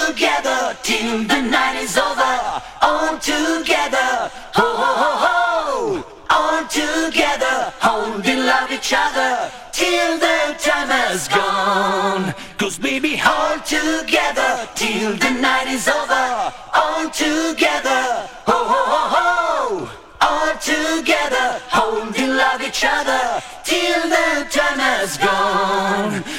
together till the night is over. All together, ho ho ho ho. All together, holding love each other till the time has gone. 'Cause baby, hold together till the night is over. All together, ho ho ho ho. All together, holding love each other till the time has gone.